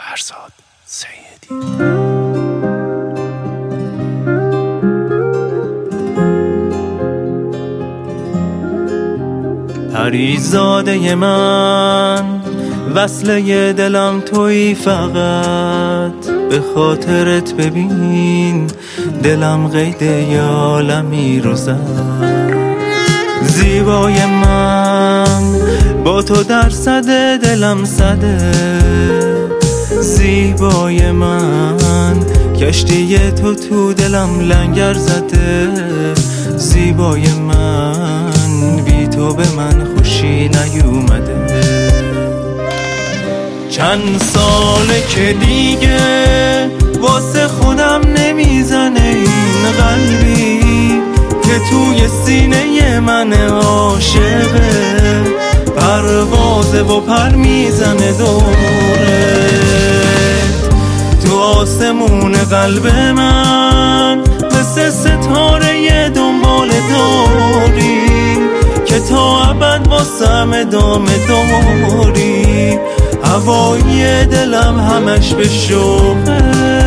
فرزاد سیدی. پریزاده من، وصله دلم تویی فقط، به خاطرت ببین دلم قید عالمی رو زد. زیبای من، با تو در صده دلم صده. زیبای من، کشتی تو دلم لنگر زده. زیبای من، بی تو به من خوشی نیومده. چند ساله که دیگه واسه خودم نمیزنه این قلبی که توی سینه من عاشقه. پروازه و پر میزنه دوره تو آسمون قلب من، مثل ستاره دنبال داری که تا ابد واسم ادامه داری. هوای دلم همش به شوقه.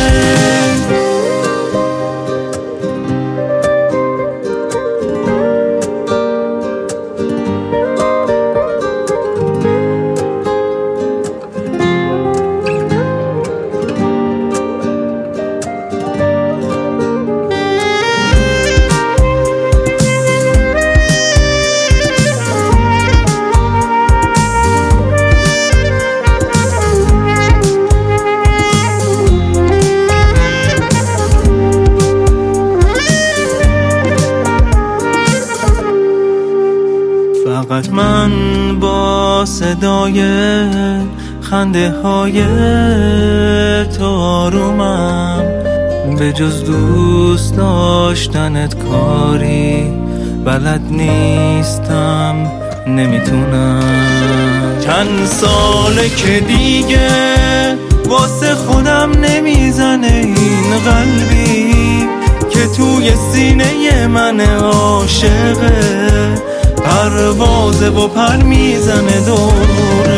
فقط من با صدای خنده های تو آرومم، به جز دوست داشتنت کاری بلد نیستم، نمیتونم. چند ساله که دیگه واسه خودم نمیزنه این قلبی که توی سینه من عاشقه. پروازه و پر میزنه دوره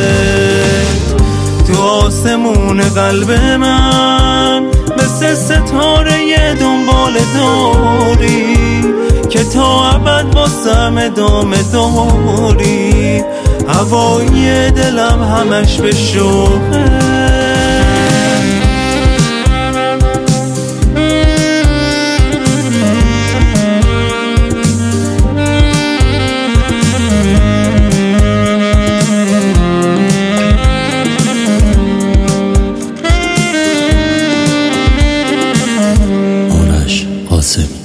تو آسمون قلب من، مثل ستاره دنبال داری که تا ابد واسم ادامه داری. هوای دلم همش به شوقه. قاسم